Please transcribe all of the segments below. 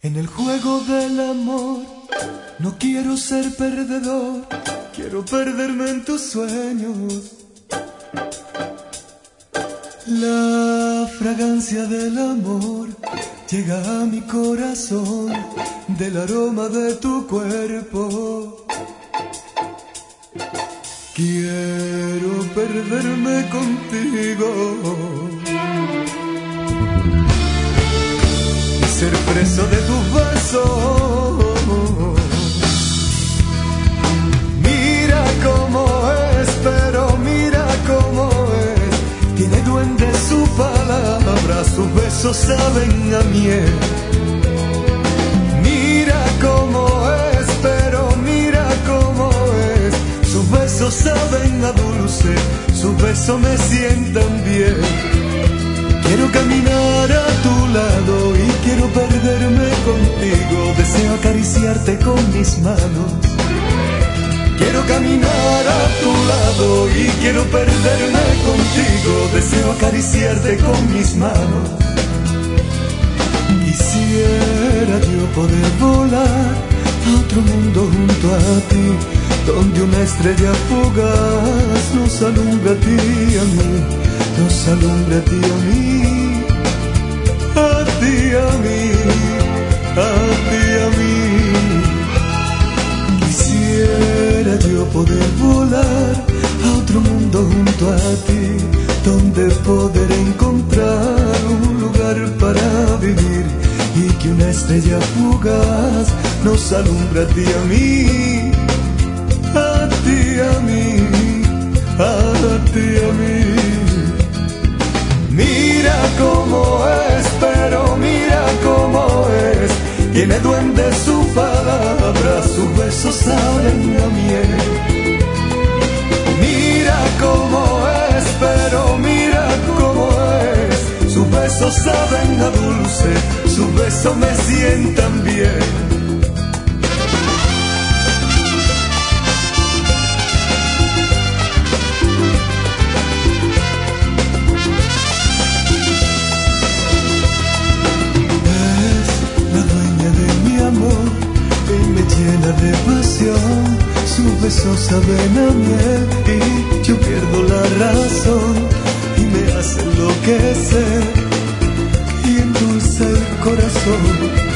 En el juego del amor no quiero ser perdedor, quiero perderme en tus sueños. La fragancia del amor llega a mi corazón del aroma de tu cuerpo. Quiero perderme contigo y ser preso de tus besos. Mira cómo es, pero mira cómo es. Tiene duende su palabra, sus besos saben a miel. Mira cómo es, pero mira cómo es. Sus besos saben a dulce, sus besos me sientan bien. Quiero caminar a tu lado y quiero perderme contigo. Deseo acariciarte con mis manos. Quiero caminar a tu lado y quiero perderme contigo. Deseo acariciarte con mis manos. Quisiera yo poder volar a otro mundo junto a ti, donde una estrella fugaz nos alumbra a ti y a mí, nos alumbra a ti y a mí, a ti y a mí, a ti y a mí. Quisiera yo poder volar a otro mundo junto a ti, donde poder encontrar un lugar para vivir y que una estrella fugaz nos alumbra a ti y a mí, a ti y a mí, a ti y a mí. Mira cómo es, pero mira cómo es. Tiene duende su palabra, sus besos saben a miel. Mira cómo es, pero mira cómo es. Sus besos saben a dulce, sus besos me sientan bien. Llena de pasión, sus besos saben a miel y yo pierdo la razón y me hace enloquecer y endulza el corazón.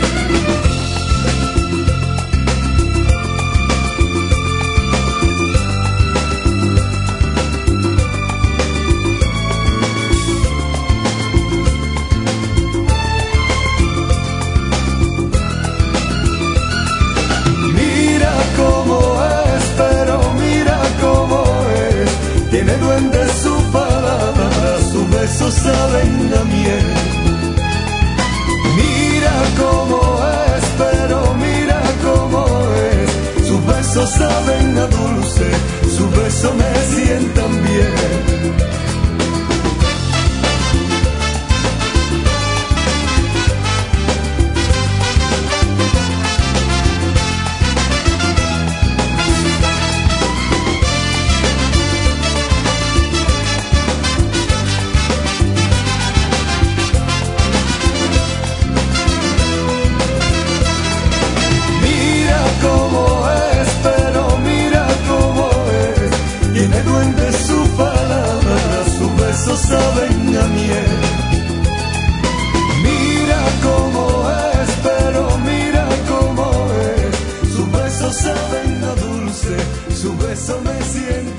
Tiene duende su palabra, sus besos saben a miel. Mira cómo es, pero mira cómo es. Sus besos saben a dulce, sus besos me sientan bien. Tiene duende su palabra, sus besos saben a miel. Mira cómo es, pero mira cómo es. Sus besos saben a dulce, sus besos me sienten